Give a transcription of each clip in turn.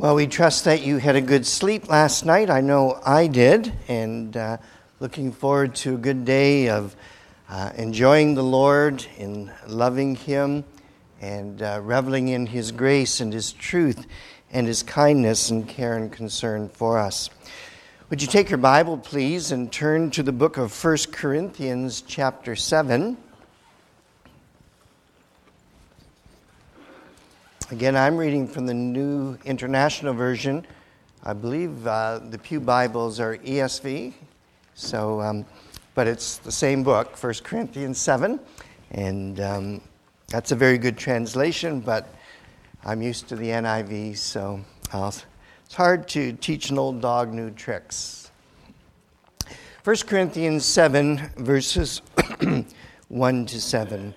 Well, we trust that you had a good sleep last night. I know I did, and looking forward to a good day of enjoying the Lord, in loving Him, and reveling in His grace and His truth and His kindness and care and concern for us. Would you take your Bible, please, and turn to the book of 1 Corinthians chapter 7. Again, I'm reading from the New International Version. I believe the Pew Bibles are ESV, but it's the same book, 1 Corinthians 7, and that's a very good translation, but I'm used to the NIV, so it's hard to teach an old dog new tricks. 1 Corinthians 7, verses 1 to 7.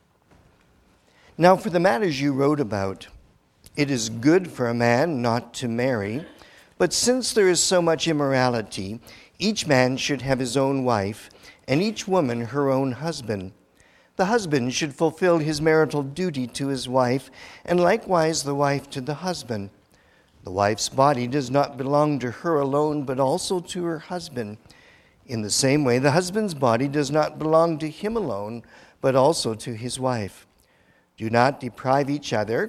Now, for the matters you wrote about, it is good for a man not to marry, but since there is so much immorality, each man should have his own wife, and each woman her own husband. The husband should fulfill his marital duty to his wife, and likewise the wife to the husband. The wife's body does not belong to her alone, but also to her husband. In the same way, the husband's body does not belong to him alone, but also to his wife. Do not deprive each other,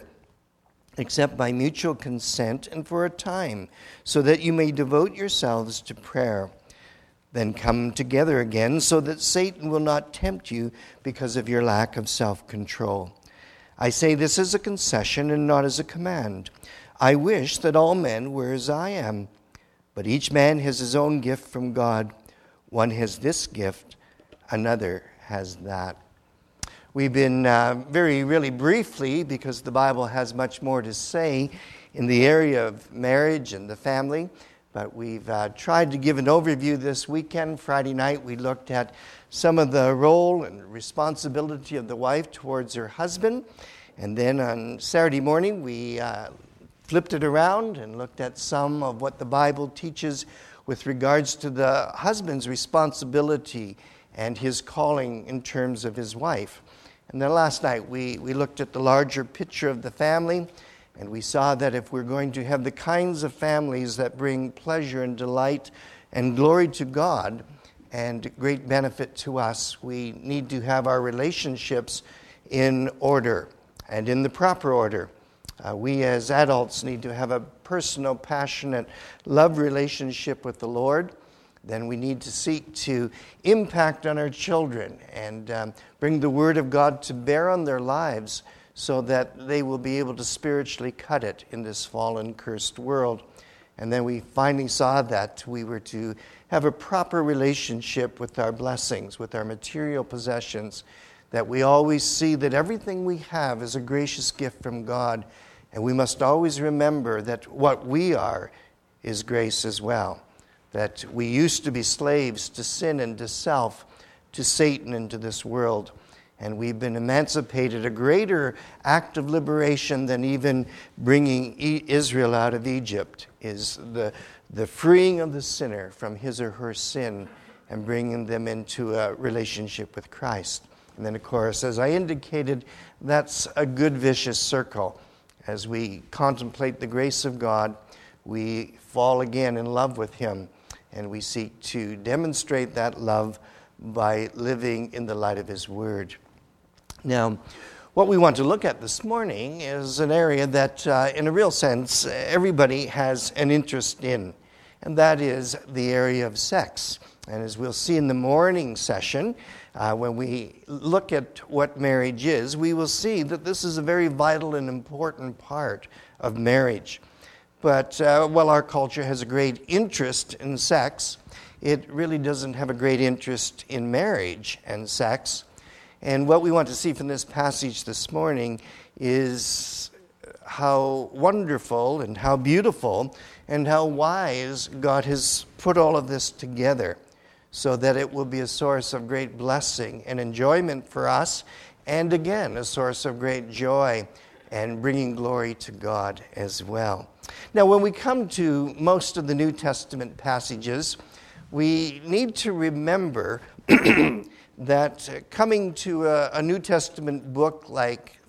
except by mutual consent and for a time, so that you may devote yourselves to prayer. Then come together again, so that Satan will not tempt you because of your lack of self-control. I say this as a concession and not as a command. I wish that all men were as I am, but each man has his own gift from God. One has this gift, another has that. We've been really briefly, because the Bible has much more to say in the area of marriage and the family, but we've tried to give an overview this weekend. Friday night we looked at some of the role and responsibility of the wife towards her husband, and then on Saturday morning we flipped it around and looked at some of what the Bible teaches with regards to the husband's responsibility and his calling in terms of his wife. And then last night we looked at the larger picture of the family, and we saw that if we're going to have the kinds of families that bring pleasure and delight and glory to God and great benefit to us, we need to have our relationships in order and in the proper order. We as adults need to have a personal, passionate love relationship with the Lord. Then we need to seek to impact on our children and bring the Word of God to bear on their lives so that they will be able to spiritually cut it in this fallen, cursed world. And then we finally saw that we were to have a proper relationship with our blessings, with our material possessions, that we always see that everything we have is a gracious gift from God, and we must always remember that what we are is grace as well. That we used to be slaves to sin and to self, to Satan and to this world. And we've been emancipated, a greater act of liberation than even bringing Israel out of Egypt is the freeing of the sinner from his or her sin and bringing them into a relationship with Christ. And then, of course, as I indicated, that's a good vicious circle. As we contemplate the grace of God, we fall again in love with Him. And we seek to demonstrate that love by living in the light of His Word. Now, what we want to look at this morning is an area that, in a real sense, everybody has an interest in, and that is the area of sex. And as we'll see in the morning session, when we look at what marriage is, we will see that this is a very vital and important part of marriage. But while our culture has a great interest in sex, it really doesn't have a great interest in marriage and sex. And what we want to see from this passage this morning is how wonderful and how beautiful and how wise God has put all of this together so that it will be a source of great blessing and enjoyment for us, and again, a source of great joy and bringing glory to God as well. Now, when we come to most of the New Testament passages, we need to remember that coming to a New Testament book like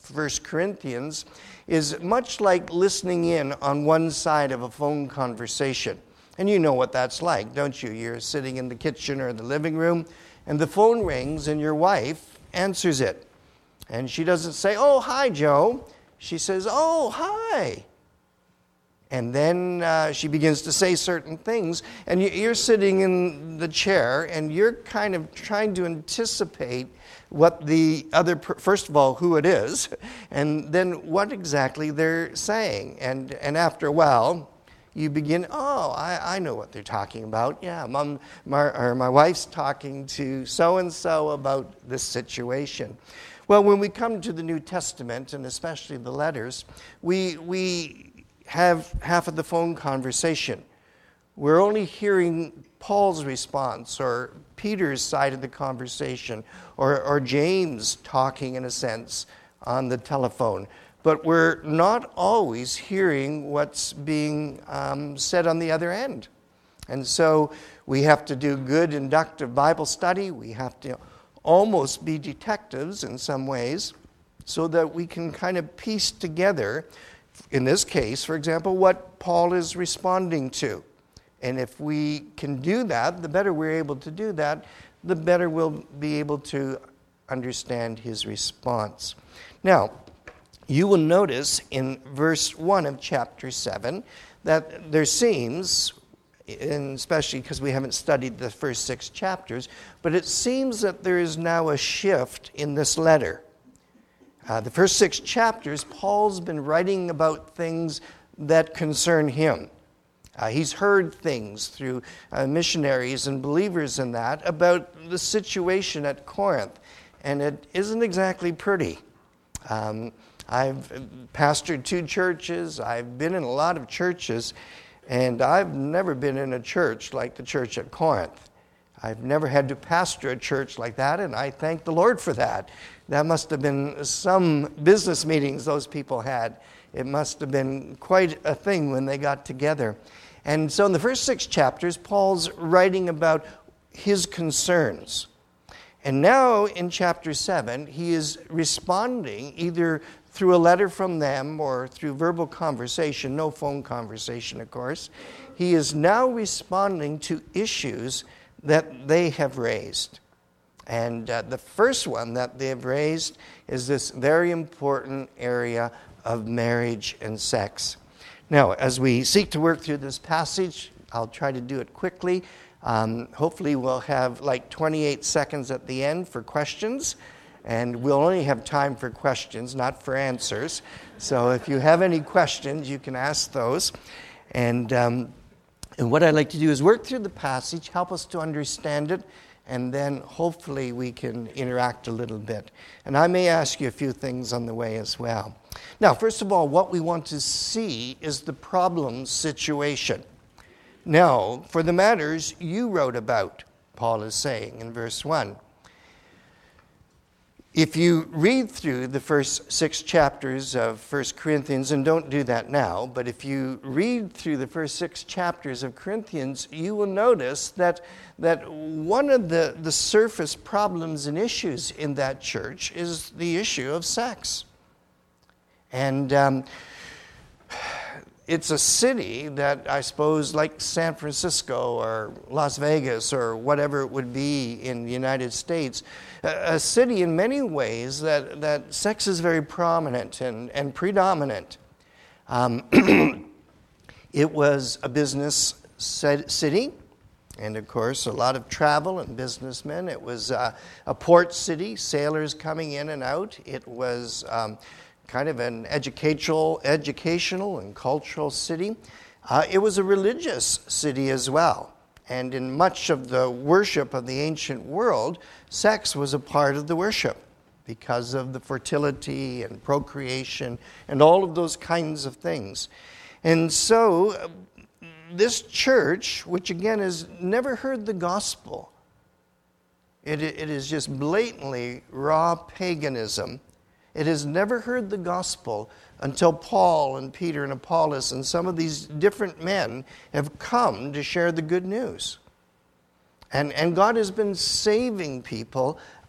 1 Corinthians is much like listening in on one side of a phone conversation. And you know what that's like, don't you? You're sitting in the kitchen or the living room, and the phone rings, and your wife answers it. And she doesn't say, "Oh, hi, Joe." She says, "Oh, hi." And then she begins to say certain things, and you're sitting in the chair, and you're kind of trying to anticipate what the other, first of all, who it is, and then what exactly they're saying. And after a while, you begin, "Oh, I know what they're talking about. Yeah, my wife's talking to so-and-so about this situation." Well, when we come to the New Testament, and especially the letters, we have half of the phone conversation. We're only hearing Paul's response or Peter's side of the conversation or James talking, in a sense, on the telephone. But we're not always hearing what's being said on the other end. And so we have to do good inductive Bible study. We have to almost be detectives in some ways so that we can kind of piece together, in this case, for example, what Paul is responding to. And if we can do that, the better we're able to do that, the better we'll be able to understand his response. Now, you will notice in verse 1 of chapter 7 that there seems, and especially because we haven't studied the first 6 chapters, but it seems that there is now a shift in this letter. The first 6 chapters, Paul's been writing about things that concern him. He's heard things through missionaries and believers in that about the situation at Corinth, and it isn't exactly pretty. I've pastored 2 churches. I've been in a lot of churches, and I've never been in a church like the church at Corinth. I've never had to pastor a church like that, and I thank the Lord for that. That must have been some business meetings those people had. It must have been quite a thing when they got together. And so in the first 6 chapters, Paul's writing about his concerns. And now in chapter 7, he is responding either through a letter from them or through verbal conversation, no phone conversation, of course. He is now responding to issues that they have raised. And the first one that they have raised is this very important area of marriage and sex. Now, as we seek to work through this passage, I'll try to do it quickly. Hopefully we'll have like 28 seconds at the end for questions, and we'll only have time for questions, not for answers. So if you have any questions, you can ask those. And what I'd like to do is work through the passage, help us to understand it, and then hopefully we can interact a little bit. And I may ask you a few things on the way as well. Now, first of all, what we want to see is the problem situation. Now, for the matters you wrote about, Paul is saying in verse 1. If you read through the first 6 chapters of 1 Corinthians, and don't do that now, but if you read through the first 6 chapters of Corinthians, you will notice that one of the surface problems and issues in that church is the issue of sex. And it's a city that I suppose like San Francisco or Las Vegas or whatever it would be in the United States, a city in many ways that sex is very prominent and predominant. It was a business city, and of course a lot of travel and businessmen. It was a port city, sailors coming in and out. It was kind of an educational and cultural city. It was a religious city as well. And in much of the worship of the ancient world, sex was a part of the worship because of the fertility and procreation and all of those kinds of things. And so this church, which again has never heard the gospel, it is just blatantly raw paganism. It has never heard the gospel until Paul and Peter and Apollos and some of these different men have come to share the good news. And God has been saving people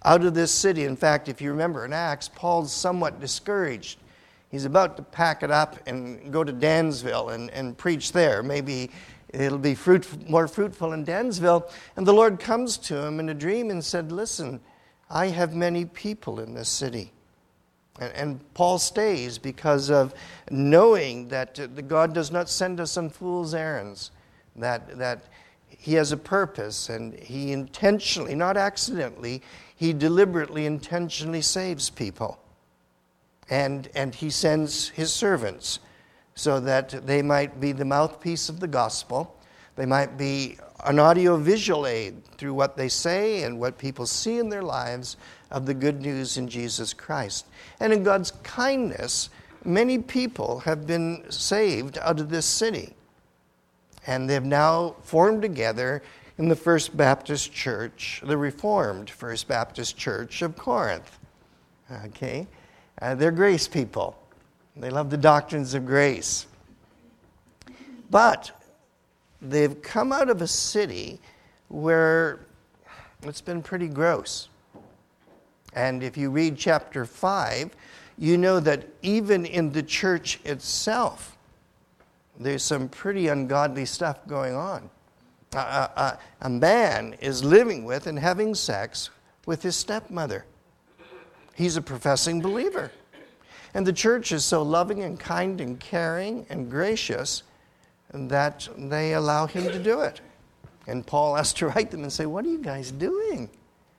out of this city. In fact, if you remember in Acts, Paul's somewhat discouraged. He's about to pack it up and go to Dansville and preach there. Maybe it'll be more fruitful in Dansville. And the Lord comes to him in a dream and said, listen, I have many people in this city. And Paul stays because of knowing that God does not send us on fool's errands, that he has a purpose, and he intentionally, not accidentally, he deliberately, intentionally saves people. And he sends his servants so that they might be the mouthpiece of the gospel. They might be an audio-visual aid through what they say and what people see in their lives of the good news in Jesus Christ. And in God's kindness, many people have been saved out of this city. And they've now formed together in the First Baptist Church, the Reformed First Baptist Church of Corinth. Okay? They're grace people. They love the doctrines of grace. But they've come out of a city where it's been pretty gross. And if you read chapter 5, you know that even in the church itself, there's some pretty ungodly stuff going on. A man is living with and having sex with his stepmother. He's a professing believer. And the church is so loving and kind and caring and gracious that they allow him to do it. And Paul has to write them and say, what are you guys doing?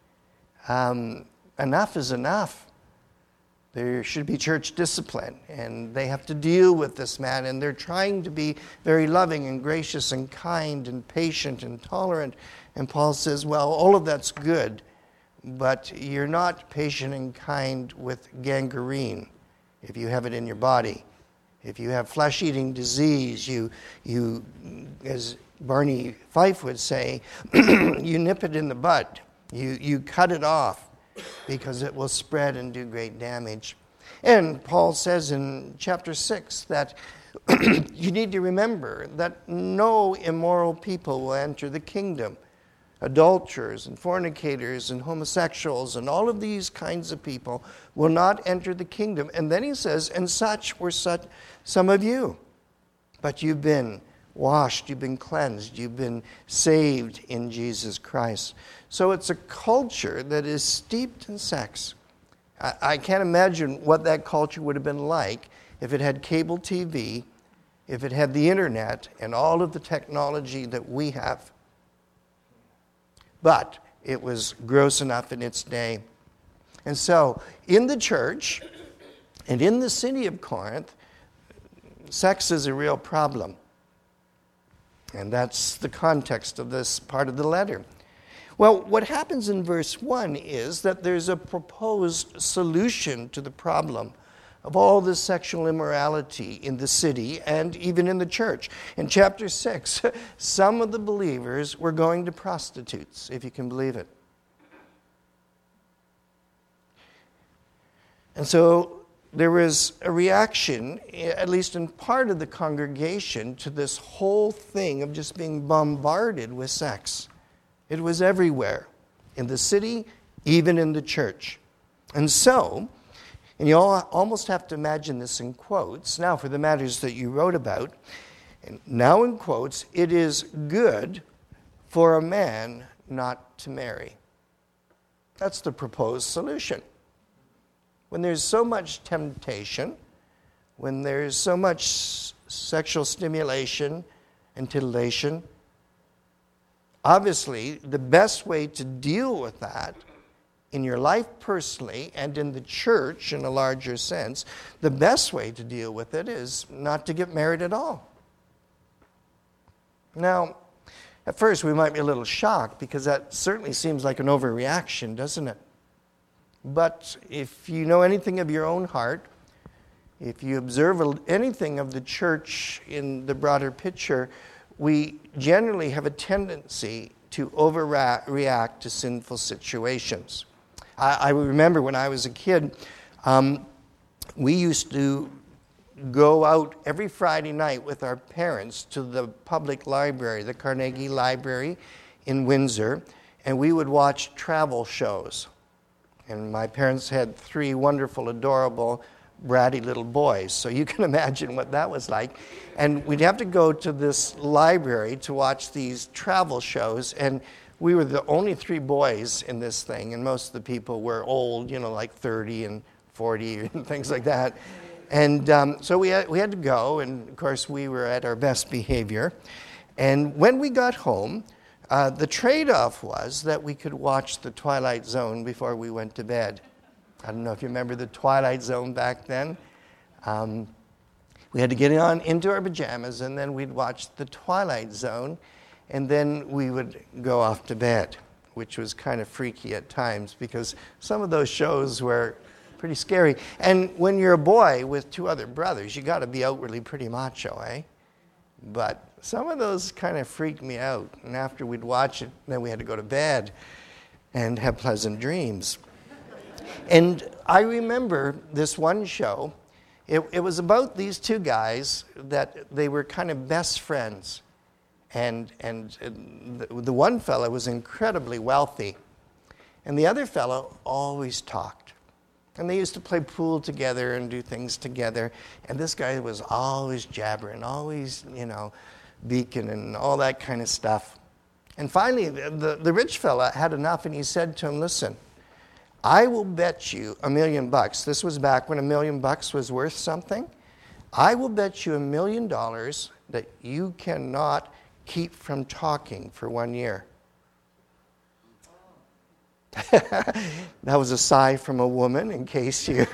Enough is enough. There should be church discipline, and they have to deal with this man, and they're trying to be very loving and gracious and kind and patient and tolerant. And Paul says, well, all of that's good, but you're not patient and kind with gangrene if you have it in your body. If you have flesh-eating disease, you as Barney Fife would say, you nip it in the bud. You cut it off because it will spread and do great damage. And Paul says in chapter 6 that you need to remember that no immoral people will enter the kingdom. Adulterers and fornicators and homosexuals and all of these kinds of people will not enter the kingdom. And then he says, and such were some of you. But you've been washed, you've been cleansed, you've been saved in Jesus Christ. So it's a culture that is steeped in sex. I can't imagine what that culture would have been like if it had cable TV, if it had the internet and all of the technology that we have. But it was gross enough in its day. And so in the church and in the city of Corinth, sex is a real problem. And that's the context of this part of the letter. Well, what happens in verse 1 is that there's a proposed solution to the problem of all this sexual immorality in the city and even in the church. In chapter 6, some of the believers were going to prostitutes, if you can believe it. And so there was a reaction, at least in part of the congregation, to this whole thing of just being bombarded with sex. It was everywhere, in the city, even in the church. And so, and you almost have to imagine this in quotes, now for the matters that you wrote about, and now in quotes, it is good for a man not to marry. That's the proposed solution. When there's so much temptation, when there's so much sexual stimulation and titillation, obviously the best way to deal with that in your life personally and in the church in a larger sense, the best way to deal with it is not to get married at all. Now, at first we might be a little shocked because that certainly seems like an overreaction, doesn't it? But if you know anything of your own heart, if you observe anything of the church in the broader picture, we generally have a tendency to overreact to sinful situations. I remember when I was a kid, we used to go out every Friday night with our parents to the public library, the Carnegie Library in Windsor, and we would watch travel shows. And my parents had 3 wonderful, adorable, bratty little boys. So you can imagine what that was like. And we'd have to go to this library to watch these travel shows. And we were the only 3 boys in this thing. And most of the people were old, like 30 and 40 and things like that. And so we had to go. And, of course, we were at our best behavior. And when we got home, the trade-off was that we could watch The Twilight Zone before we went to bed. I don't know if you remember The Twilight Zone back then. We had to get on into our pajamas, and then we'd watch The Twilight Zone, and then we would go off to bed, which was kind of freaky at times because some of those shows were pretty scary. And when you're a boy with 2 other brothers, you got to be outwardly pretty macho, eh? But some of those kind of freaked me out. And after we'd watch it, then we had to go to bed and have pleasant dreams. And I remember this one show. It was about these 2 guys that they were kind of best friends. And the one fellow was incredibly wealthy. And the other fellow always talked. And they used to play pool together and do things together. And this guy was always jabbering, always, beacon and all that kind of stuff. And finally, the rich fella had enough, and he said to him, listen, I will bet you $1 million. This was back when $1 million was worth something. I will bet you $1 million that you cannot keep from talking for 1 year. That was a sigh from a woman, in case you...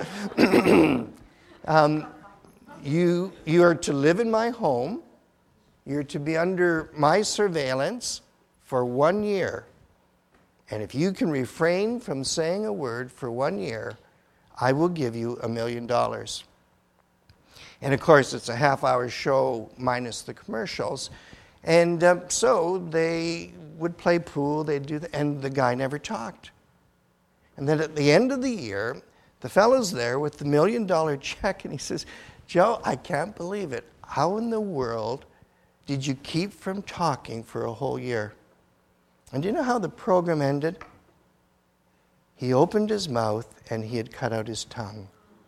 You are to live in my home. You're to be under my surveillance for 1 year. And if you can refrain from saying a word for 1 year, I will give you $1 million. And of course, it's a half-hour show minus the commercials. And so they would play pool, they'd do and the guy never talked. And then at the end of the year, the fellow's there with the $1 million check, and he says, Joe, I can't believe it. How in the world did you keep from talking for a whole year? And do you know how the program ended? He opened his mouth, and he had cut out his tongue.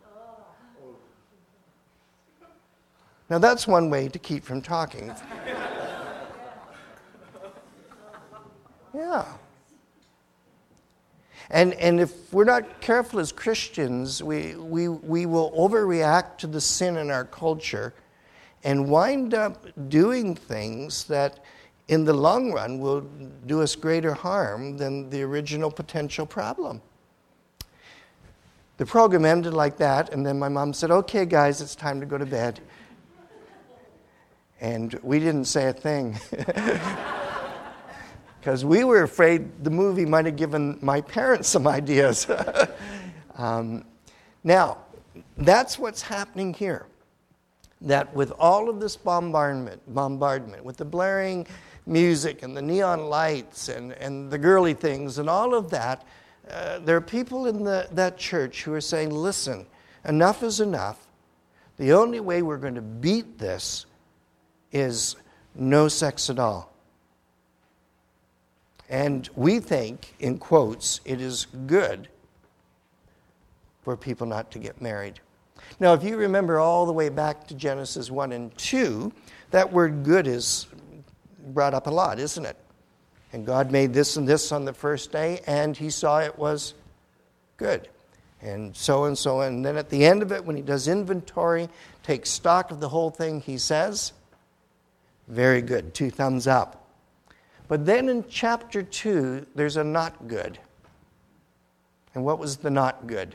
Now, that's one way to keep from talking. Yeah. And if we're not careful as Christians, we will overreact to the sin in our culture and wind up doing things that in the long run will do us greater harm than the original potential problem. The program ended like that, and then my mom said, okay, guys, it's time to go to bed. And we didn't say a thing. Because we were afraid the movie might have given my parents some ideas. Now, that's what's happening here. That with all of this bombardment, with the blaring music and the neon lights and the girly things and all of that, there are people in that church who are saying, listen, enough is enough. The only way we're going to beat this is no sex at all. And we think, in quotes, it is good for people not to get married. Now, if you remember all the way back to Genesis 1 and 2, that word good is brought up a lot, isn't it? And God made this and this on the first day, and he saw it was good. And so and so. And then at the end of it, when he does inventory, takes stock of the whole thing, he says, very good, 2 thumbs up. But then in chapter 2, there's a not good. And what was the not good?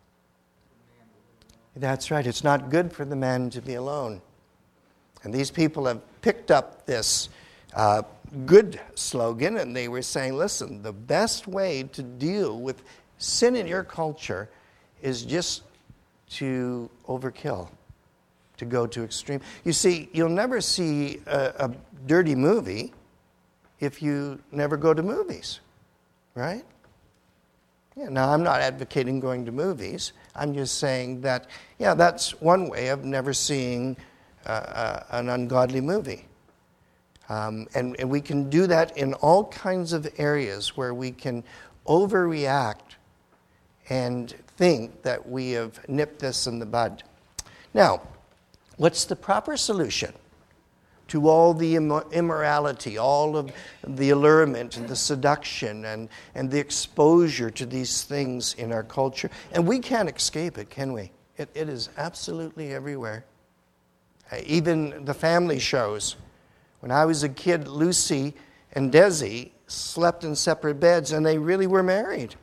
That's right, it's not good for the man to be alone. And these people have picked up this good slogan, and they were saying, listen, the best way to deal with sin in your culture is just to overkill, to go to extreme. You see, you'll never see a dirty movie if you never go to movies, right? Yeah, now, I'm not advocating going to movies. I'm just saying that, yeah, that's one way of never seeing an ungodly movie. And we can do that in all kinds of areas where we can overreact and think that we have nipped this in the bud. Now, what's the proper solution to all the immorality, all of the allurement and the seduction and the exposure to these things in our culture? And we can't escape it, can we? It is absolutely everywhere. Even the family shows. When I was a kid, Lucy and Desi slept in separate beds, and they really were married.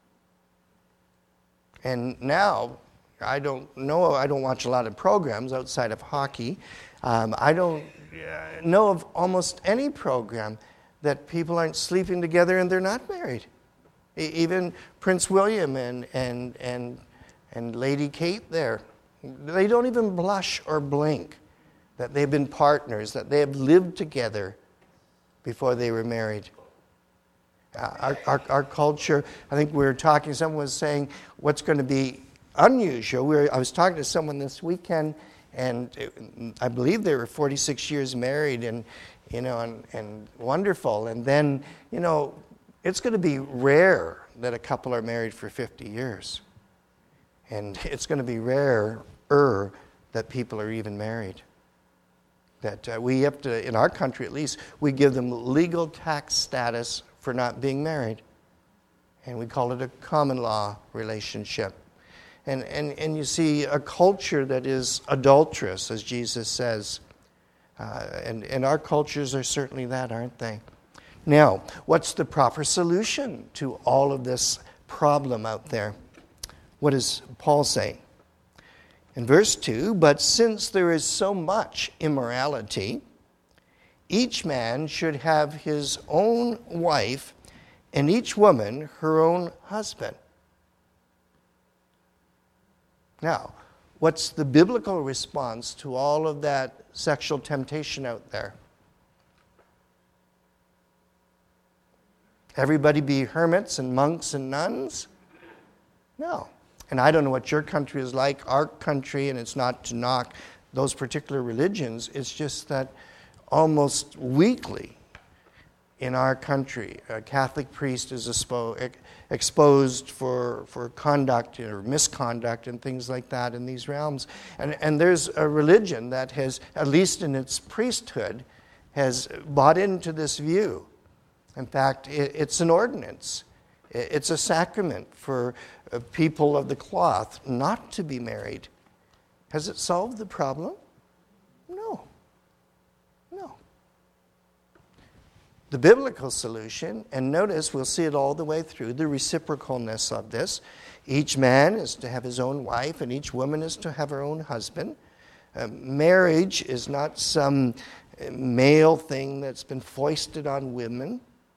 And now, I don't know, I don't watch a lot of programs outside of hockey. I don't know of almost any program that people aren't sleeping together and they're not married. Even Prince William and Lady Kate there, they don't even blush or blink that they've been partners, that they have lived together before they were married. Our culture, I think we were talking, someone was saying what's going to be unusual. I was talking to someone this weekend, and I believe they were 46 years married and wonderful. And then, it's going to be rare that a couple are married for 50 years. And it's going to be rarer that people are even married. That we have to, in our country at least, we give them legal tax status for not being married. And we call it a common law relationship. And you see a culture that is adulterous, as Jesus says. And our cultures are certainly that, aren't they? Now, what's the proper solution to all of this problem out there? What does Paul say? In verse 2, but since there is so much immorality, each man should have his own wife, and each woman her own husband. Now, what's the biblical response to all of that sexual temptation out there? Everybody be hermits and monks and nuns? No. And I don't know what your country is like. Our country, and it's not to knock those particular religions, it's just that almost weekly in our country, a Catholic priest is exposed for conduct or misconduct and things like that in these realms. And there's a religion that has, at least in its priesthood, has bought into this view. In fact, it's an ordinance. It's a sacrament for people of the cloth not to be married. Has it solved the problem? No. The biblical solution, and notice we'll see it all the way through, the reciprocalness of this. Each man is to have his own wife, and each woman is to have her own husband. Marriage is not some male thing that's been foisted on women.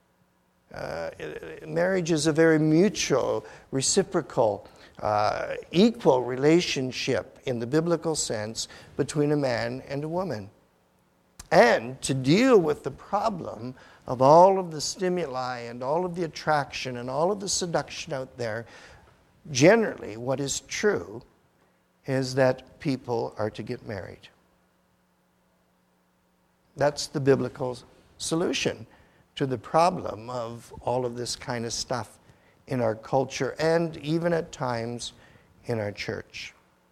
Marriage is a very mutual, reciprocal, equal relationship in the biblical sense between a man and a woman. And to deal with the problem of all of the stimuli and all of the attraction and all of the seduction out there, generally what is true is that people are to get married. That's the biblical solution to the problem of all of this kind of stuff in our culture and even at times in our church.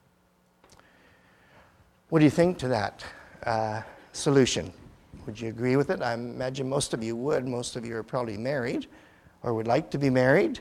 What do you think to that solution? Would you agree with it? I imagine most of you would. Most of you are probably married or would like to be married.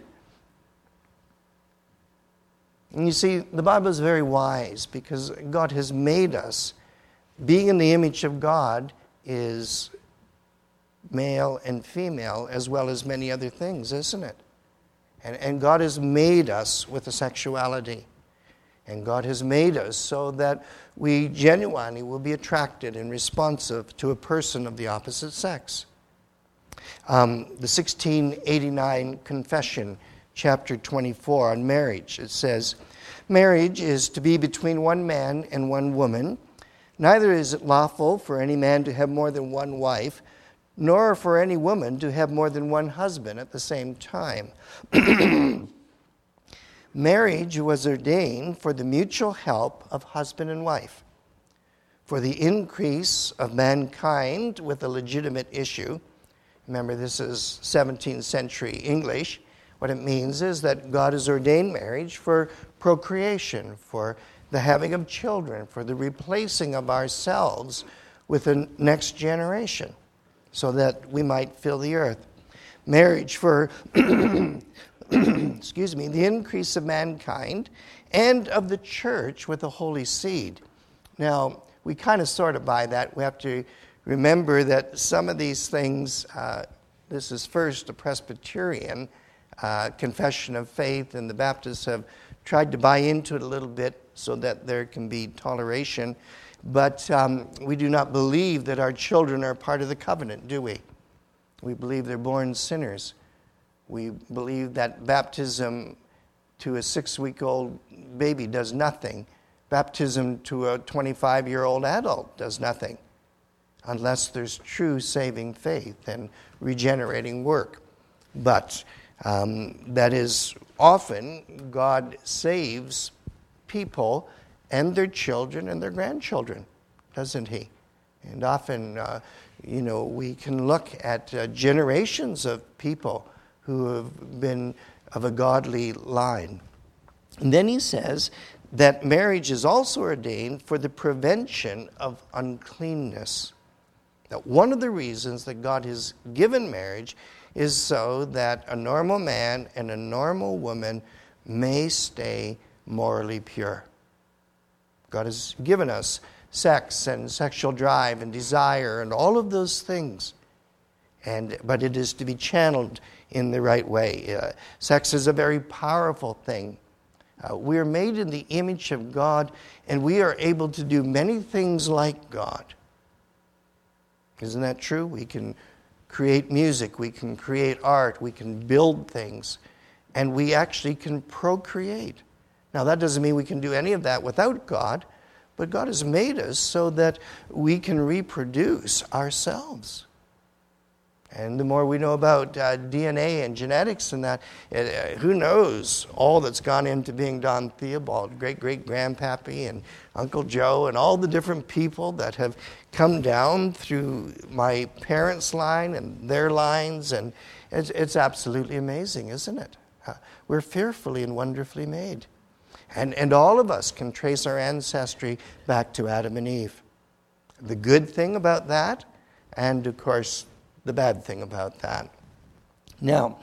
And you see, the Bible is very wise because God has made us. Being in the image of God is male and female as well as many other things, isn't it? And God has made us with a sexuality. And God has made us so that we genuinely will be attracted and responsive to a person of the opposite sex. The 1689 Confession, chapter 24 on marriage, it says, marriage is to be between one man and one woman. Neither is it lawful for any man to have more than one wife, nor for any woman to have more than one husband at the same time. Marriage was ordained for the mutual help of husband and wife, for the increase of mankind with a legitimate issue. Remember, this is 17th century English. What it means is that God has ordained marriage for procreation, for the having of children, for the replacing of ourselves with the next generation, so that we might fill the earth. Marriage for, excuse me, the increase of mankind and of the church with a holy seed. Now, we kind of sort of buy that. We have to remember that some of these things, this is first a Presbyterian confession of faith, and the Baptists have tried to buy into it a little bit so that there can be toleration. But we do not believe that our children are part of the covenant, do we? We believe they're born sinners. We believe that baptism to a 6-week-old baby does nothing. Baptism to a 25-year-old adult does nothing, unless there's true saving faith and regenerating work. But that is often God saves people and their children and their grandchildren, doesn't he? And often, we can look at generations of people who have been of a godly line. And then he says that marriage is also ordained for the prevention of uncleanness. Now, one of the reasons that God has given marriage is so that a normal man and a normal woman may stay morally pure. God has given us sex and sexual drive and desire and all of those things. But it is to be channeled in the right way. Sex is a very powerful thing. We are made in the image of God, and we are able to do many things like God. Isn't that true? We can create music, we can create art, we can build things, and we actually can procreate. Now, that doesn't mean we can do any of that without God, but God has made us so that we can reproduce ourselves. And the more we know about DNA and genetics and that, who knows all that's gone into being Don Theobald, great-great-grandpappy and Uncle Joe and all the different people that have come down through my parents' line and their lines. And it's absolutely amazing, isn't it? We're fearfully and wonderfully made. And all of us can trace our ancestry back to Adam and Eve. The good thing about that, and of course, the bad thing about that. Now,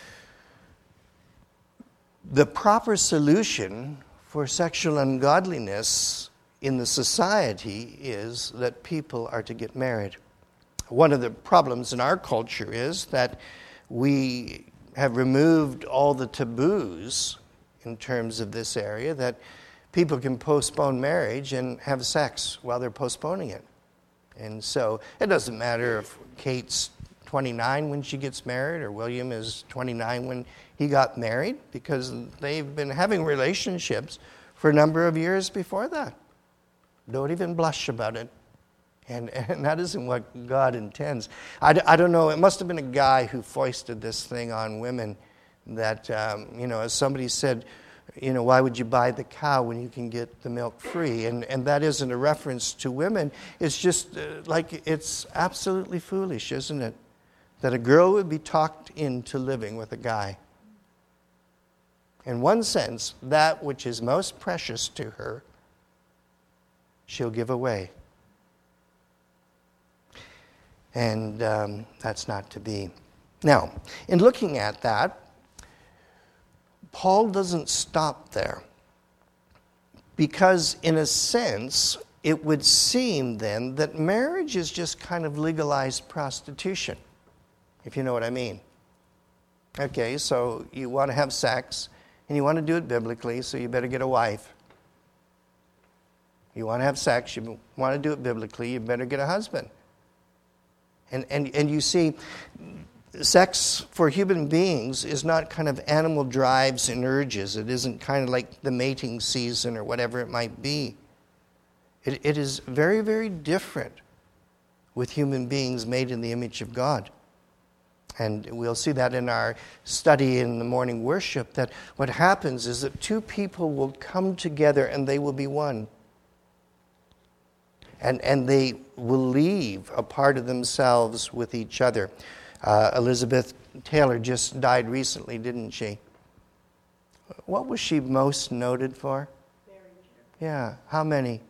the proper solution for sexual ungodliness in the society is that people are to get married. One of the problems in our culture is that we have removed all the taboos in terms of this area, that people can postpone marriage and have sex while they're postponing it. And so it doesn't matter if Kate's 29 when she gets married or William is 29 when he got married, because they've been having relationships for a number of years before that. Don't even blush about it. And that isn't what God intends. I don't know, it must have been a guy who foisted this thing on women that, as somebody said, why would you buy the cow when you can get the milk free? And that isn't a reference to women. It's just it's absolutely foolish, isn't it? That a girl would be talked into living with a guy. In one sense, that which is most precious to her, she'll give away. And that's not to be. Now, in looking at that, Paul doesn't stop there, because in a sense, it would seem then that marriage is just kind of legalized prostitution, if you know what I mean. Okay, so you want to have sex, and you want to do it biblically, so you better get a wife. You want to have sex, you want to do it biblically, you better get a husband. And you see, sex for human beings is not kind of animal drives and urges. It isn't kind of like the mating season or whatever it might be. It is very, very different with human beings made in the image of God. And we'll see that in our study in the morning worship, that what happens is that two people will come together and they will be one. And they will leave a part of themselves with each other. Elizabeth Taylor just died recently, didn't she? What was she most noted for? Yeah, how many?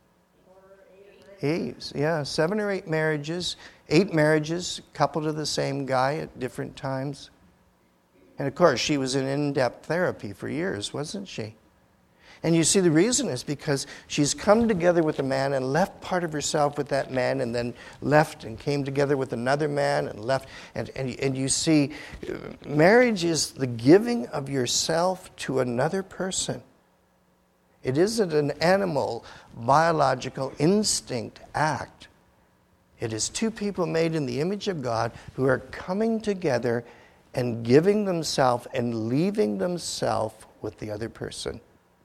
8. Yeah, 7 or 8 marriages. 8 marriages, coupled to the same guy at different times. And of course, she was in in-depth therapy for years, wasn't she? And you see, the reason is because she's come together with a man and left part of herself with that man, and then left and came together with another man and left. And you see, marriage is the giving of yourself to another person. It isn't an animal, biological instinct act. It is 2 people made in the image of God who are coming together and giving themselves and leaving themselves with the other person.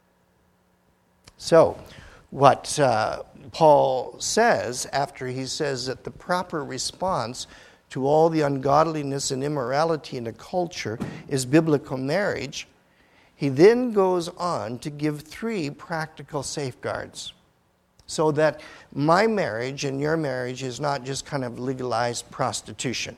So, what Paul says after he says that the proper response to all the ungodliness and immorality in a culture is biblical marriage, he then goes on to give 3 practical safeguards so that my marriage and your marriage is not just kind of legalized prostitution.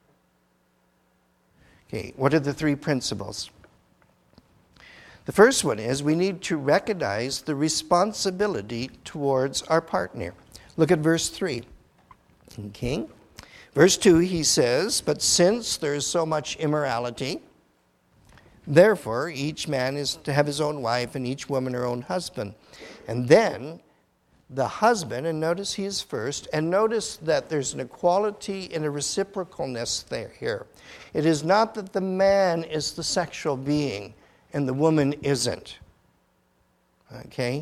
Okay, what are the 3 principles? The first one is we need to recognize the responsibility towards our partner. Look at verse 3. Okay. Verse 2, he says, "But since there is so much immorality, therefore each man is to have his own wife and each woman her own husband." And then the husband, and notice he is first, and notice that there's an equality and a reciprocalness there here. It is not that the man is the sexual being and the woman isn't. Okay?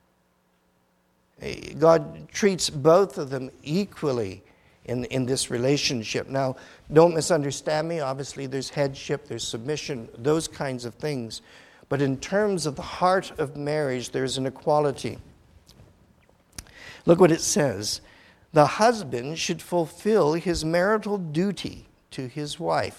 God treats both of them equally in this relationship. Now, don't misunderstand me. Obviously, there's headship, there's submission, those kinds of things. But in terms of the heart of marriage, there's an equality. Look what it says. The husband should fulfill his marital duty to his wife.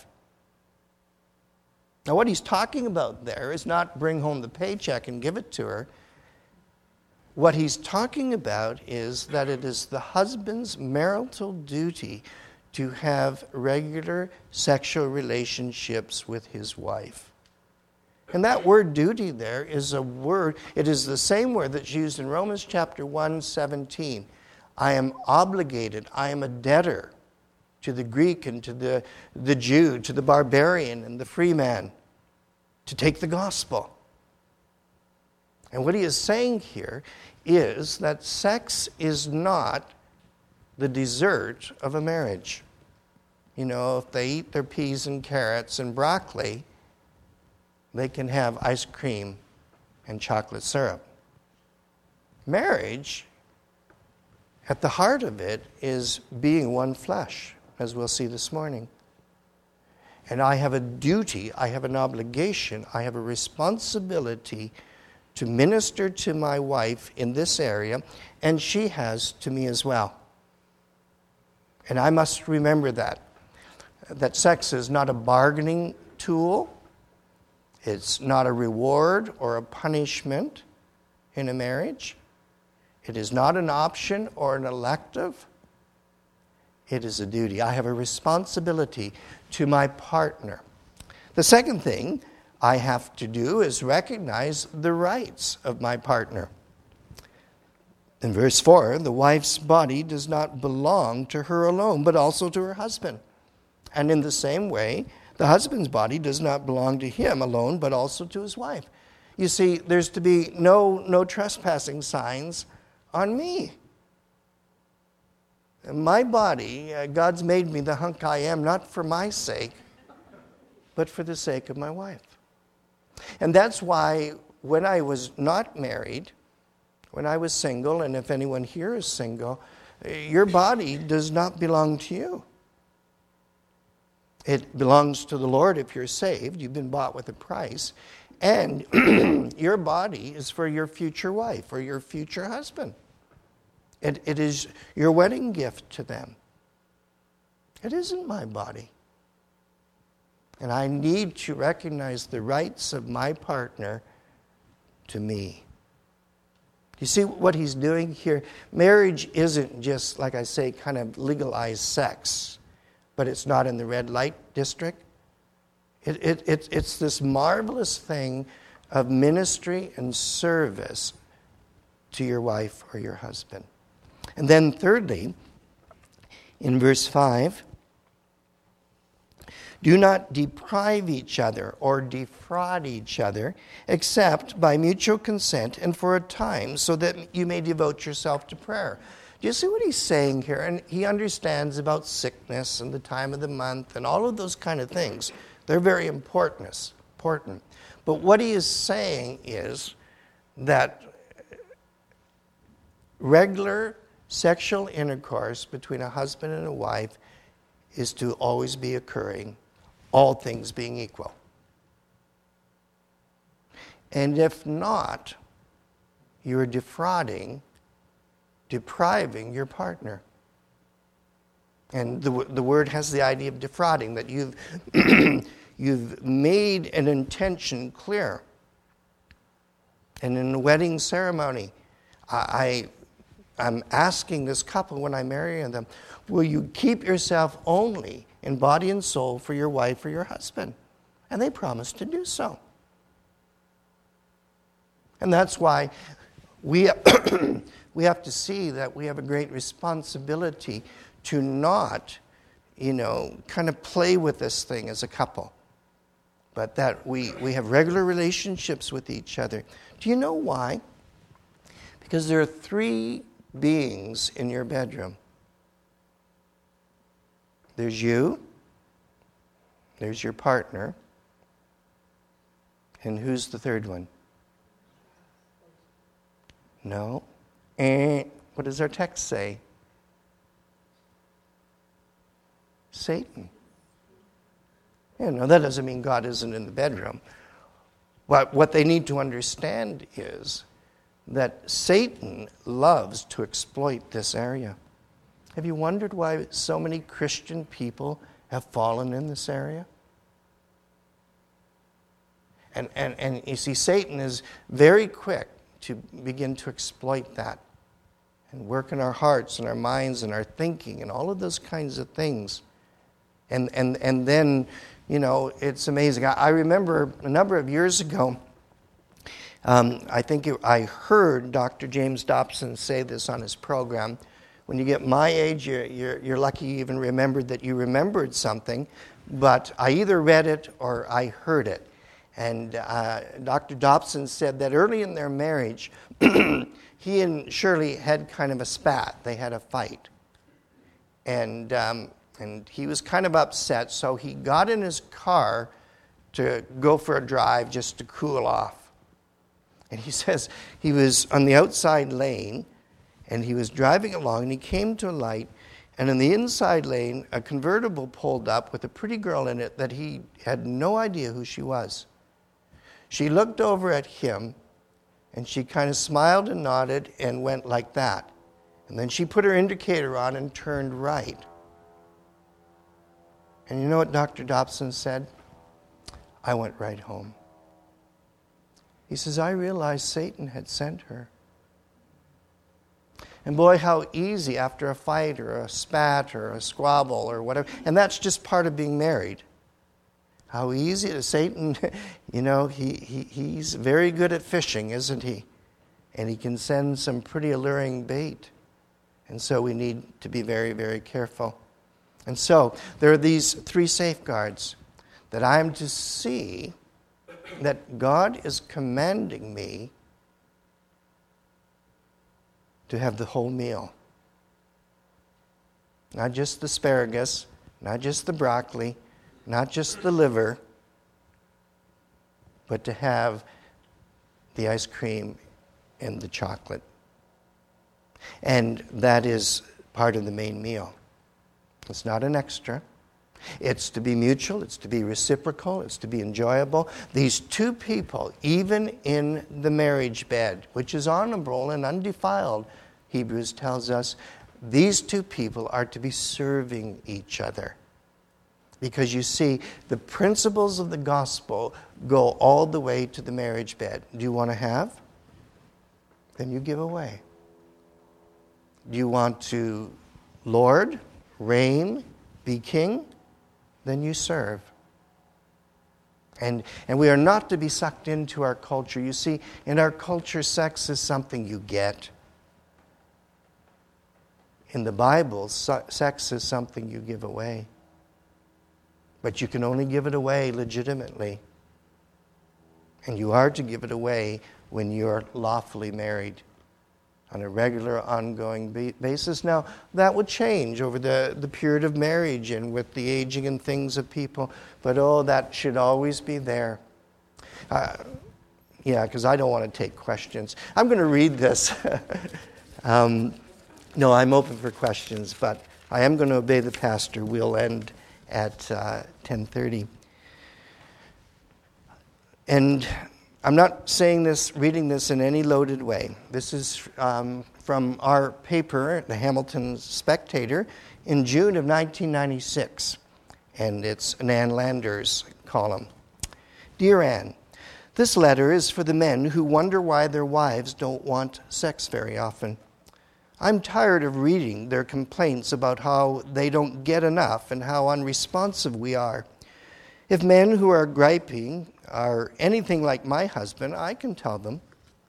Now, what he's talking about there is not bring home the paycheck and give it to her. What he's talking about is that it is the husband's marital duty to have regular sexual relationships with his wife. And that word duty there is a word, it is the same word that's used in Romans chapter 1:17. I am obligated, I am a debtor to the Greek and to the Jew, to the barbarian and the free man, to take the gospel. And what he is saying here is that sex is not the dessert of a marriage. You know, if they eat their peas and carrots and broccoli, they can have ice cream and chocolate syrup. Marriage, at the heart of it, is being one flesh, as we'll see this morning. And I have a duty, I have an obligation, I have a responsibility to minister to my wife in this area, and she has to me as well. And I must remember that sex is not a bargaining tool. It's not a reward or a punishment in a marriage. It is not an option or an elective. It is a duty. I have a responsibility to my partner. The second thing I have to do is recognize the rights of my partner. In verse 4, the wife's body does not belong to her alone, but also to her husband. And in the same way, the husband's body does not belong to him alone, but also to his wife. You see, there's to be no trespassing signs on me. My body, God's made me the hunk I am, not for my sake, but for the sake of my wife. And that's why when I was not married, when I was single, and if anyone here is single, your body does not belong to you. It belongs to the Lord if you're saved. You've been bought with a price. And your body is for your future wife or your future husband. It is your wedding gift to them. It isn't my body. And I need to recognize the rights of my partner to me. You see what he's doing here? Marriage isn't just, like I say, kind of legalized sex, but it's not in the red light district. It's this marvelous thing of ministry and service to your wife or your husband. And then thirdly, in verse 5, do not deprive each other or defraud each other, except by mutual consent and for a time, so that you may devote yourself to prayer. Do you see what he's saying here? And he understands about sickness and the time of the month and all of those kind of things. They're very important. But what he is saying is that regular sexual intercourse between a husband and a wife is to always be occurring, all things being equal. And if not, you are depriving your partner. And the word has the idea of defrauding, that you've you've made an intention clear. And in the wedding ceremony, I'm asking this couple when I marry them, will you keep yourself only in body and soul for your wife or your husband? And they promise to do so. And that's why we have to see that we have a great responsibility to not, kind of play with this thing as a couple, but that we have regular relationships with each other. Do you know why? Because there are 3 beings in your bedroom. There's you, there's your partner, and who's the third one? No. What does our text say? Satan. That doesn't mean God isn't in the bedroom. But what they need to understand is that Satan loves to exploit this area. Have you wondered why so many Christian people have fallen in this area? And you see, Satan is very quick to begin to exploit that and work in our hearts and our minds and our thinking and all of those kinds of things. And then, it's amazing. I remember a number of years ago, I heard Dr. James Dobson say this on his program. When you get my age, you're lucky you even remembered that you remembered something. But I either read it or I heard it. And Dr. Dobson said that early in their marriage, he and Shirley had kind of a spat. They had a fight. And he was kind of upset, so he got in his car to go for a drive just to cool off. And he says he was on the outside lane, and he was driving along, and he came to a light, and in the inside lane, a convertible pulled up with a pretty girl in it that he had no idea who she was. She looked over at him, and she kind of smiled and nodded and went like that. And then she put her indicator on and turned right. And you know what Dr. Dobson said? I went right home. He says, I realized Satan had sent her. And boy, how easy after a fight or a spat or a squabble or whatever, and that's just part of being married. How easy is Satan, he's very good at fishing, isn't he? And he can send some pretty alluring bait. And so we need to be very, very careful. And so there are these 3 safeguards that I am to see that God is commanding me to have the whole meal. Not just the asparagus, not just the broccoli, not just the liver, but to have the ice cream and the chocolate. And that is part of the main meal. It's not an extra. It's to be mutual. It's to be reciprocal. It's to be enjoyable. These 2 people, even in the marriage bed, which is honorable and undefiled, Hebrews tells us, these 2 people are to be serving each other. Because you see, the principles of the gospel go all the way to the marriage bed. Do you want to have? Then you give away. Do you want to lord, reign, be king? Then you serve. And we are not to be sucked into our culture. You see, in our culture, sex is something you get. In the Bible, sex is something you give away. But you can only give it away legitimately. And you are to give it away when you're lawfully married on a regular, ongoing basis. Now, that would change over the period of marriage and with the aging and things of people. But, that should always be there. Because I don't want to take questions. I'm going to read this. No, I'm open for questions, but I am going to obey the pastor. We'll end at 10:30. And I'm not saying this, reading this in any loaded way. This is from our paper, the Hamilton Spectator, in June of 1996. And it's an Ann Landers column. Dear Ann, this letter is for the men who wonder why their wives don't want sex very often. I'm tired of reading their complaints about how they don't get enough and how unresponsive we are. If men who are griping are anything like my husband, I can tell them.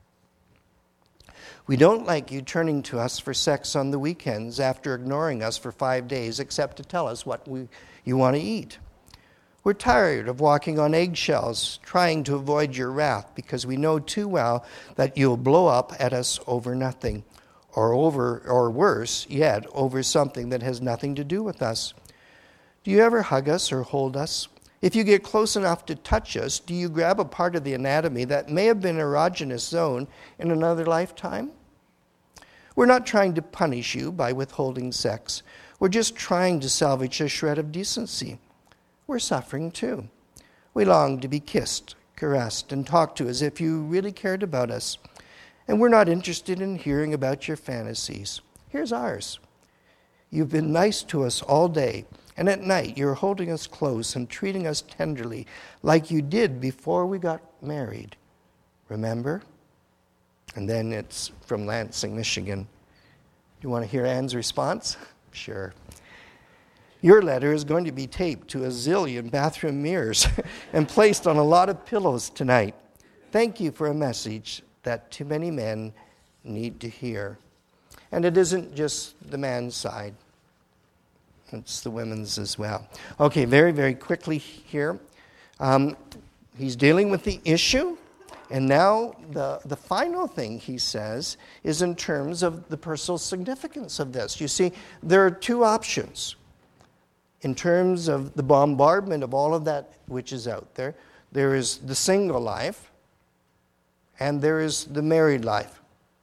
We don't like you turning to us for sex on the weekends after ignoring us for 5 days except to tell us what you want to eat. We're tired of walking on eggshells, trying to avoid your wrath because we know too well that you'll blow up at us over nothing, or worse yet, over something that has nothing to do with us. Do you ever hug us or hold us? If you get close enough to touch us, do you grab a part of the anatomy that may have been an erogenous zone in another lifetime? We're not trying to punish you by withholding sex. We're just trying to salvage a shred of decency. We're suffering too. We long to be kissed, caressed, and talked to as if you really cared about us. And we're not interested in hearing about your fantasies. Here's ours. You've been nice to us all day, and at night you're holding us close and treating us tenderly like you did before we got married. Remember? And then it's from Lansing, Michigan. You want to hear Ann's response? Sure. Your letter is going to be taped to a zillion bathroom mirrors and placed on a lot of pillows tonight. Thank you for a message that too many men need to hear. And it isn't just the man's side. It's the women's as well. Okay, very, very quickly here. He's dealing with the issue. And now the final thing he says is in terms of the personal significance of this. You see, there are two options. In terms of the bombardment of all of that which is out there, there is the single life and there is the married life.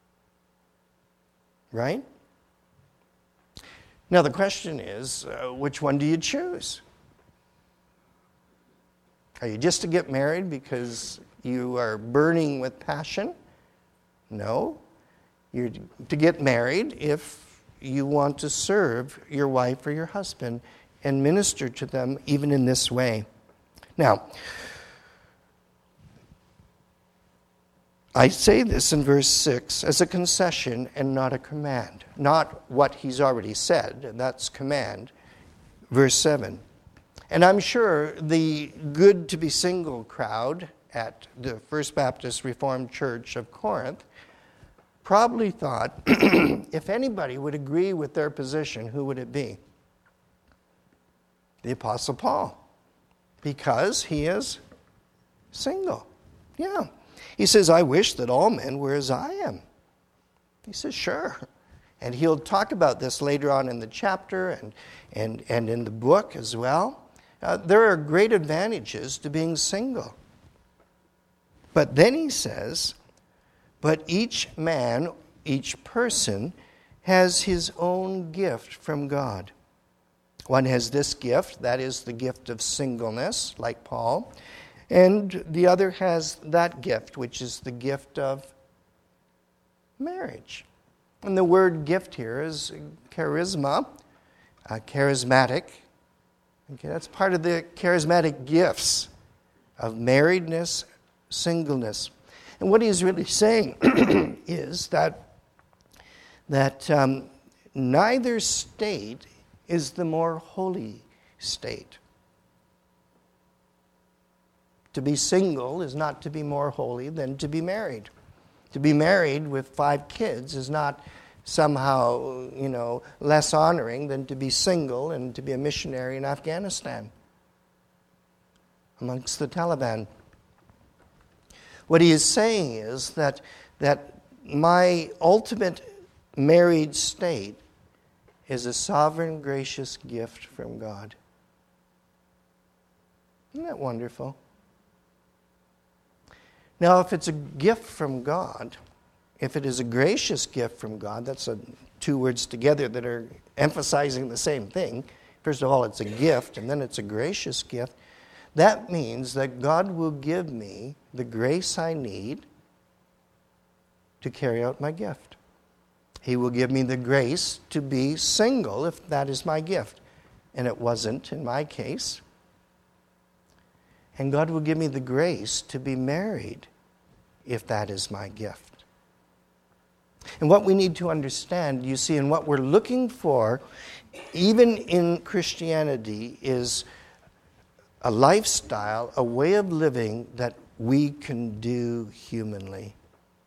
Right? Now the question is, which one do you choose? Are you just to get married because you are burning with passion? No. You're to get married if you want to serve your wife or your husband and minister to them even in this way. Now, I say this in verse 6 as a concession and not a command. Not what he's already said, and that's command. Verse 7. And I'm sure the good to be single crowd at the First Baptist Reformed Church of Corinth probably thought, if anybody would agree with their position, who would it be? The Apostle Paul, because he is single. Yeah. He says, I wish that all men were as I am. He says, sure. And he'll talk about this later on in the chapter and in the book as well. There are great advantages to being single. But then he says, but each man, each person, has his own gift from God. One has this gift, that is the gift of singleness, like Paul, and the other has that gift, which is the gift of marriage. And the word gift here is charisma, charismatic. Okay, that's part of the charismatic gifts of marriedness, singleness. And what he's really saying is that neither state is the more holy state. To be single is not to be more holy than to be married. To be married with 5 kids is not somehow, less honoring than to be single and to be a missionary in Afghanistan amongst the Taliban. What he is saying is that my ultimate married state is a sovereign, gracious gift from God. Isn't that wonderful? Now, if it's a gift from God, if it is a gracious gift from God, that's 2 words together that are emphasizing the same thing. First of all, it's a gift, and then it's a gracious gift. That means that God will give me the grace I need to carry out my gift. He will give me the grace to be single if that is my gift. And it wasn't in my case. And God will give me the grace to be married if that is my gift. And what we need to understand, you see, and what we're looking for, even in Christianity, is a lifestyle, a way of living that we can do humanly.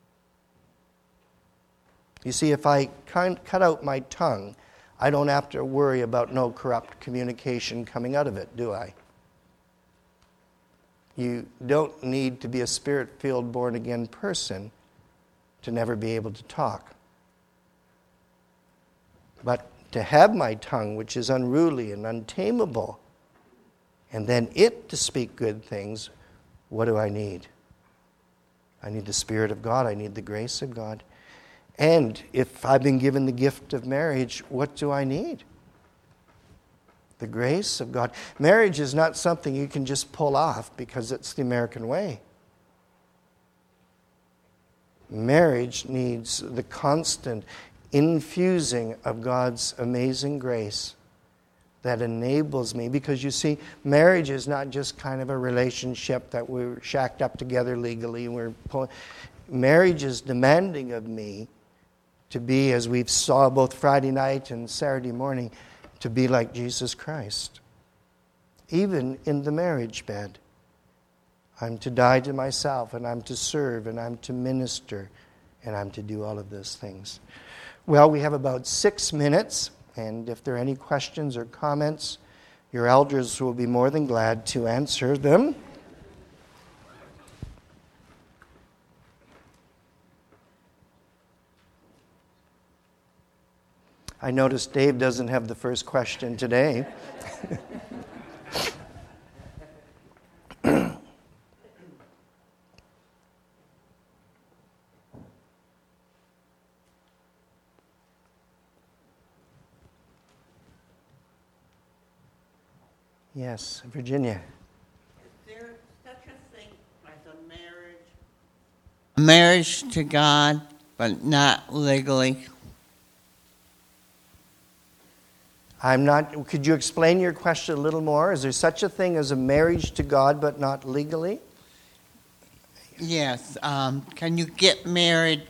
You see, if I cut out my tongue, I don't have to worry about no corrupt communication coming out of it, do I? You don't need to be a spirit-filled, born-again person to never be able to talk. But to have my tongue, which is unruly and untamable, and then it to speak good things, what do I need? I need the Spirit of God. I need the grace of God. And if I've been given the gift of marriage, what do I need? The grace of God. Marriage is not something you can just pull off because it's the American way. Marriage needs the constant infusing of God's amazing grace that enables me. Because you see, marriage is not just kind of a relationship that we're shacked up together legally and we're pulling. Marriage is demanding of me to be, as we saw both Friday night and Saturday morning, to be like Jesus Christ. Even in the marriage bed. I'm to die to myself, and I'm to serve, and I'm to minister, and I'm to do all of those things. Well, we have about 6 minutes, and if there are any questions or comments, your elders will be more than glad to answer them. I notice Dave doesn't have the first question today. Yes, Virginia. Is there such a thing as a marriage? Marriage to God, but not legally? Could you explain your question a little more? Is there such a thing as a marriage to God, but not legally? Yes. Can you get married?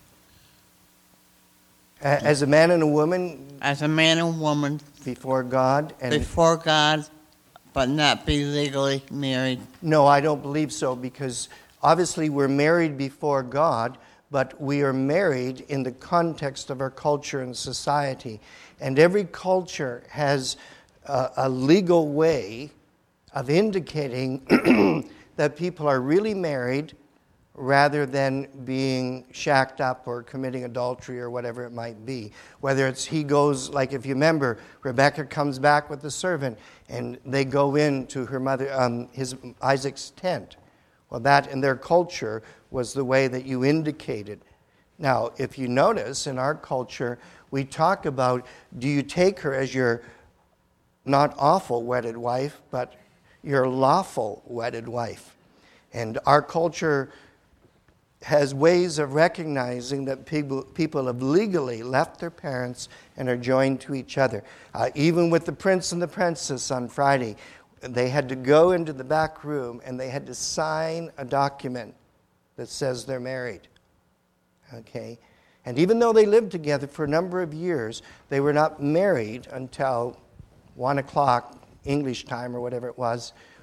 As a man and a woman? As a man and woman. Before God? Before God, but not be legally married? No, I don't believe so, because obviously we're married before God, but we are married in the context of our culture and society. And every culture has a legal way of indicating that people are really married rather than being shacked up or committing adultery or whatever it might be. Whether it's he goes, like if you remember, Rebecca comes back with the servant and they go into her mother, Isaac's tent. Well, that in their culture was the way that you indicated. Now, if you notice, in our culture, we talk about, do you take her as your not awful wedded wife, but your lawful wedded wife? And our culture has ways of recognizing that people have legally left their parents and are joined to each other. Even with the prince and the princess on Friday, they had to go into the back room and they had to sign a document that says they're married. Okay? And even though they lived together for a number of years, they were not married until 1 o'clock English time or whatever it was,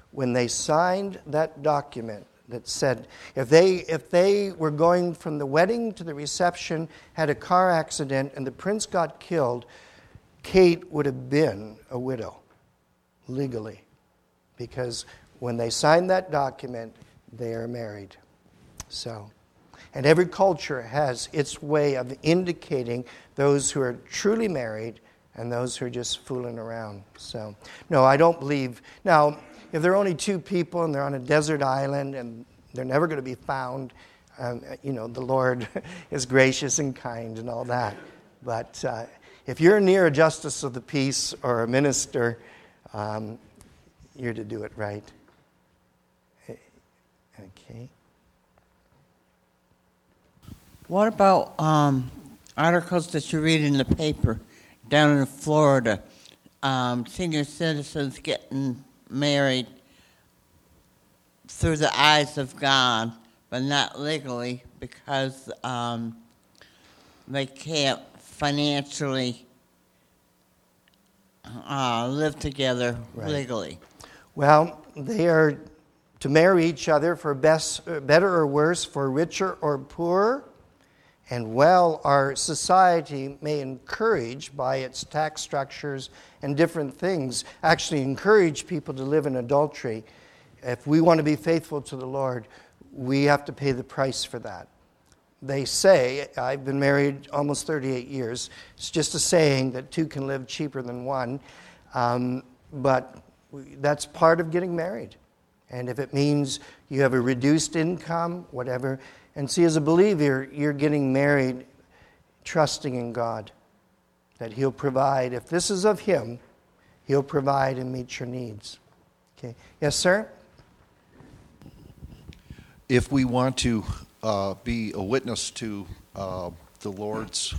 when they signed that document that said if they were going from the wedding to the reception, had a car accident, and the prince got killed, Kate would have been a widow legally, because when they signed that document, they are married. So, and every culture has its way of indicating those who are truly married and those who are just fooling around. So, no, I don't believe. Now, if there are only two people and they're on a desert island and they're never going to be found, the Lord is gracious and kind and all that. But if you're near a justice of the peace or a minister, you're to do it right. Okay. What about articles that you read in the paper down in Florida? Senior citizens getting married through the eyes of God, but not legally because they can't financially live together legally. Well, they are to marry each other for better or worse, for richer or poorer. And while our society may encourage, by its tax structures and different things, actually encourage people to live in adultery, if we want to be faithful to the Lord, we have to pay the price for that. They say, I've been married almost 38 years, it's just a saying that two can live cheaper than one, but that's part of getting married. And if it means you have a reduced income, whatever. And see, as a believer, you're getting married trusting in God, that He'll provide. If this is of Him, He'll provide and meet your needs. Okay. Yes, sir? If we want to be a witness to the Lord's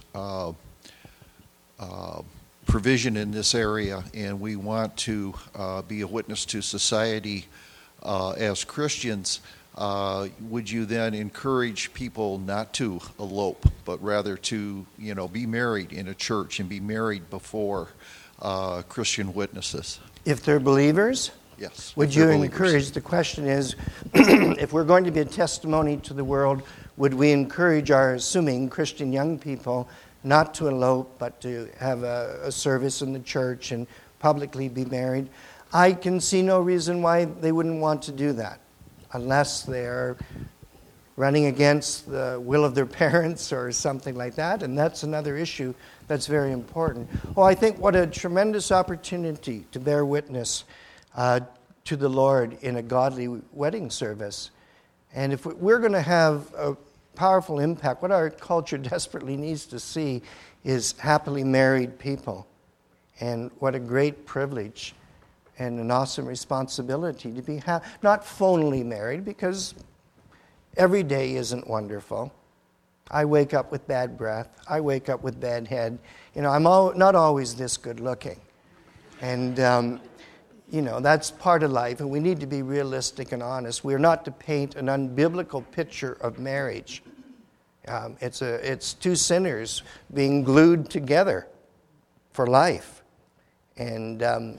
provision in this area, and we want to be a witness to society as Christians, would you then encourage people not to elope, but rather to, be married in a church and be married before Christian witnesses? If they're believers? Yes. Would you encourage, the question is, if we're going to be a testimony to the world, would we encourage our assuming Christian young people not to elope, but to have a service in the church and publicly be married? I can see no reason why they wouldn't want to do that, unless they're running against the will of their parents or something like that, and that's another issue that's very important. Oh, I think what a tremendous opportunity to bear witness to the Lord in a godly wedding service. And if we're going to have a powerful impact, what our culture desperately needs to see is happily married people. And what a great privilege and an awesome responsibility to be not phonily married, because every day isn't wonderful. I wake up with bad breath. I wake up with bad head. I'm not always this good looking. And, that's part of life, and we need to be realistic and honest. We're not to paint an unbiblical picture of marriage. It's two sinners being glued together for life. And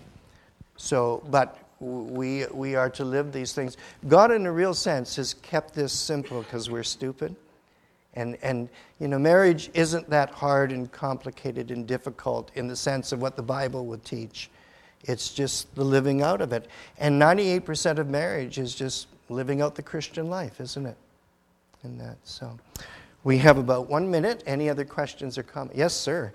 but we are to live these things. God, in a real sense, has kept this simple because we're stupid. And marriage isn't that hard and complicated and difficult in the sense of what the Bible would teach. It's just the living out of it. And 98% of marriage is just living out the Christian life, isn't it? And that, so we have about 1 minute. Any other questions or comments? Yes, sir.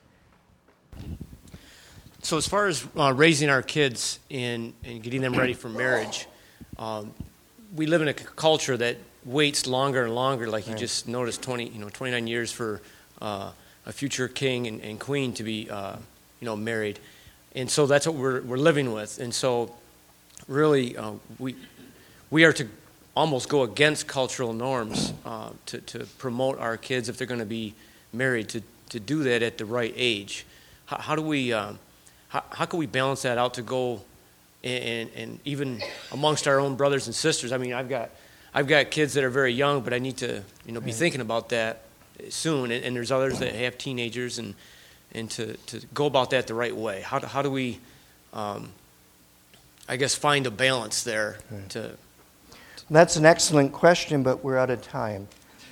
So as far as raising our kids and getting them ready for marriage, we live in a culture that waits longer and longer, like you just noticed, 29 years for a future king and queen to be, married. And so that's what we're living with. And so really we are to almost go against cultural norms to promote our kids, if they're going to be married, to do that at the right age. How do we... How can we balance that out to go and even amongst our own brothers and sisters? I mean, I've got kids that are very young, but I need to be thinking about that soon. And there's others that have teenagers, and to go about that the right way. How do we I guess, find a balance there. That's an excellent question, but we're out of time.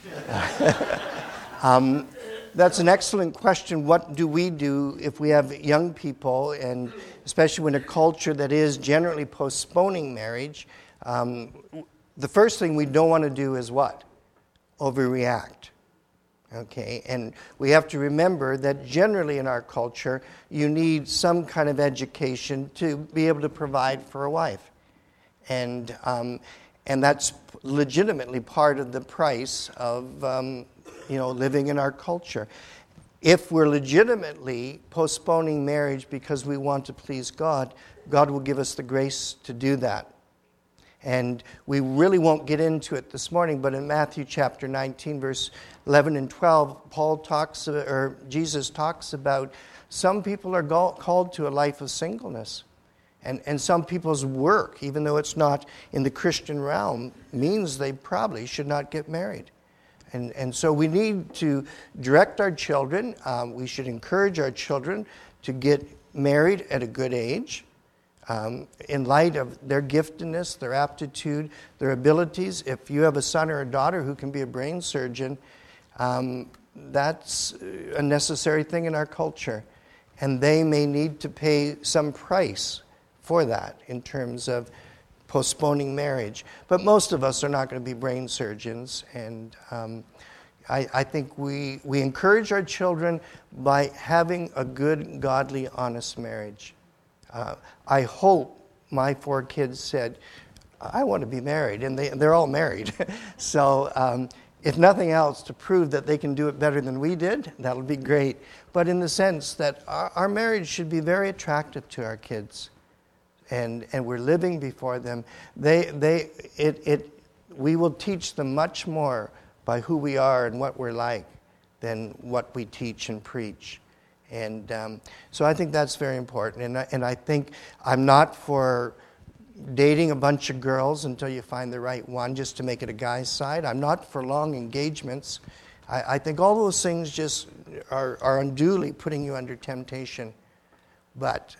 That's an excellent question. What do we do if we have young people, and especially in a culture that is generally postponing marriage? The first thing we don't want to do is what? Overreact. Okay, and we have to remember that generally in our culture, you need some kind of education to be able to provide for a wife. And that's legitimately part of the price of living in our culture. If we're legitimately postponing marriage because we want to please God, God will give us the grace to do that. And we really won't get into it this morning, but in Matthew chapter 19, verse 11 and 12, Jesus talks about some people are called to a life of singleness. And some people's work, even though it's not in the Christian realm, means they probably should not get married. And so we need to direct our children. We should encourage our children to get married at a good age, in light of their giftedness, their aptitude, their abilities. If you have a son or a daughter who can be a brain surgeon, that's a necessary thing in our culture. And they may need to pay some price for that in terms of postponing marriage. But most of us are not going to be brain surgeons. And I think we encourage our children by having a good, godly, honest marriage. I hope my 4 kids said, I want to be married, and they're all married. So if nothing else, to prove that they can do it better than we did, that'll be great. But in the sense that our marriage should be very attractive to our kids, and we're living before them. We will teach them much more by who we are and what we're like than what we teach and preach. And so I think that's very important. And I think I'm not for dating a bunch of girls until you find the right one just to make it a guy's side. I'm not for long engagements. I think all those things just are unduly putting you under temptation. But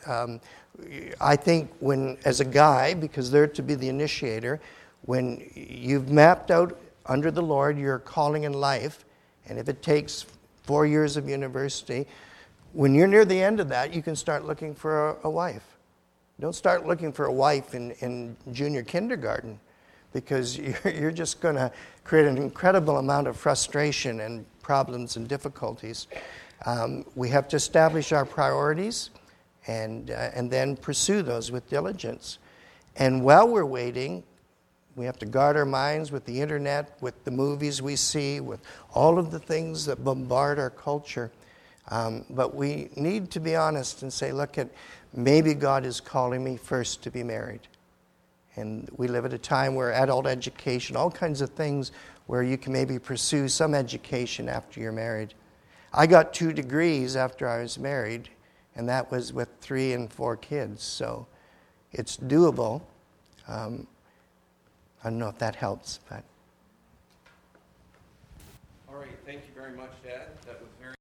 I think when, as a guy, because they're to be the initiator, when you've mapped out under the Lord your calling in life, and if it takes 4 years of university, when you're near the end of that, you can start looking for a wife. Don't start looking for a wife in junior kindergarten, because you're just going to create an incredible amount of frustration and problems and difficulties. We have to establish our priorities and then pursue those with diligence. And while we're waiting, we have to guard our minds with the internet, with the movies we see, with all of the things that bombard our culture. But we need to be honest and say, look, maybe God is calling me first to be married. And we live at a time where adult education, all kinds of things where you can maybe pursue some education after you're married. I got 2 degrees after I was married, and that was with 3 and 4 kids. So it's doable. I don't know if that helps, but. All right, thank you very much, Dad. That was very